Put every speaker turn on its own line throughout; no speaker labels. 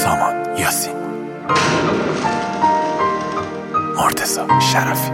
سامان یاسین، مرتضی شرفی.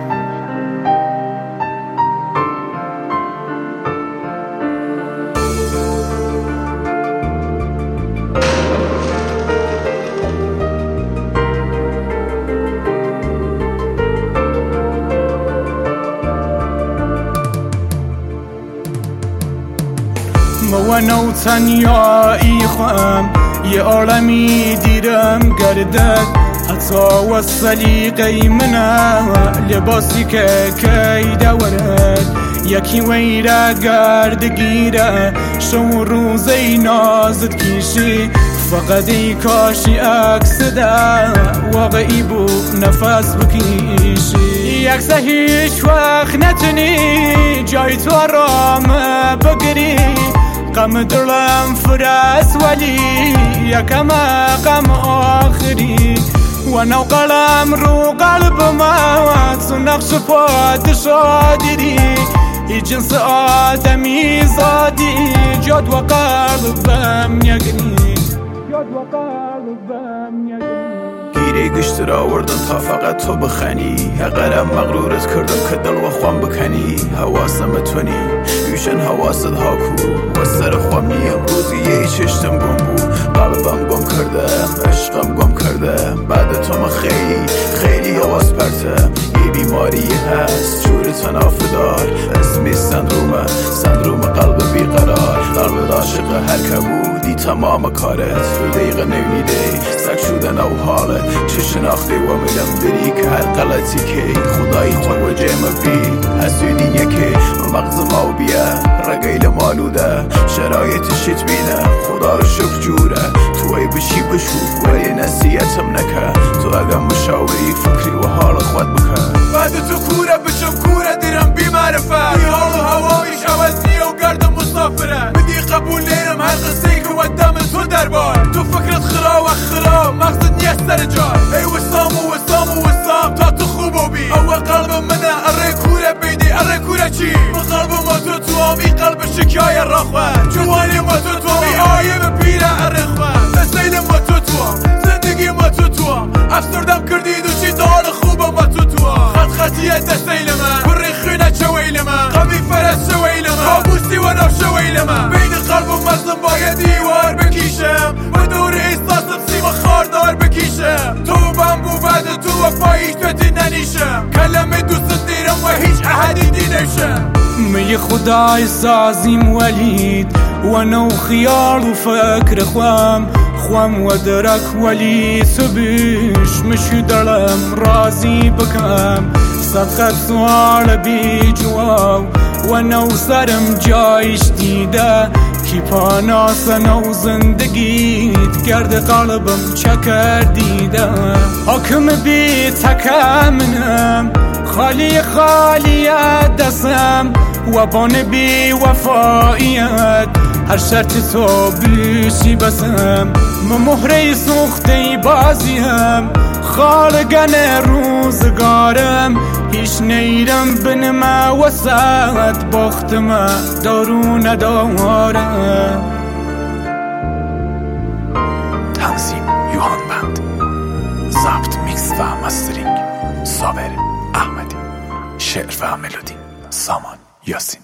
موانو تنیایی خوام یه عالمی دیرم گردد حتی و سلیقه منه لباسی که دورد یکی ویره گرد گیره شو روزی نازد کیشی فقط ای کاشی عکس ده واقعی بو نفس بکیشی عکس هیچ وقت نتونی جای تو آرام بگیری غم دلم فرس ولی یکم غم آخری و نو قلم رو قلب ما تو نقش پادشادی ای جنس آدمی زادی جد و قلبم یگنی
گیری گشت را آوردن تا فقط تو بخنی اقرم مغرورت کردم که دل و خوام بکنی حواسم تونی یوشن حواست هاکو و سر خوامی امروزی یه چشتم گم بود قلبم گم کردم عشقم گم کردم بعد تو ما خیلی حواس پرتم یه بیماری هست جور تنافه دار اسمی سندروم قلب بیقرار قلب عاشق هر که بودی تمام کارت تو دقیقه نمیده سک شدن او حالت چه شناخته و ملم داری که هر غلطی که خدایی تو و جمع بی حسودین یکی مغز ما بیا رگیل مالوده شرایط شیت بینه خدا رو شکر جوره تو ای بشی بشو ولی نصیحتم نکه تو اگه مشاوری فکری و حال خود بکن
بعد تو کوره بشم کوره دیرم بی معرفت بی حال و هوامیش عوض نیه و گردم مسافره بدی قبول نیرم هر قصه که ودم تو دربار تو فکرت خرا مغزت نیه سر جای ای وسام تا تو خوبو بی اول قلبم منه اره کوره بیدی اره کوره چی قلب ما تو همی قلب شکای را خواه جوانی ما تو همی آیه به پیره اره خواه نسیل ما تو هم زندگی ما تو هم افسردم کردید و چی دار خوبه ما تو هم خطیه دستیل من بری خونه چویل من قمی فرس شویل من کابوسی و نو شویل من بین قلب و مغزم باید دیوار بکیشم و دور احساسم سیم خاردار بکیشم تو بمبو بعد تو و پاییش توتی ننیشم کلمه دوست دیرم و هیچ احدی دینشم
می خدای سازیم ولید و نو خیال و فکر خوام و درک ولی سبیش مشی دلم رازی بکم صدقت سوال بی جواب و نو سرم جایش دیده کی پاناسن و زندگیت کرد قلبم چکر دیده حکم بی تکمنم خالی دستم و بان بی وفاییت هر شرط تو بیشی بسم مهره سوخته بازیم خالقن روزگارم هیچ نیرم بنما وسط باختم دارو ندارم.
تنظیم یوهان بند، ضبط میکس و مسترینگ صابر احمدی، شعر و ملودی سامان یاسین.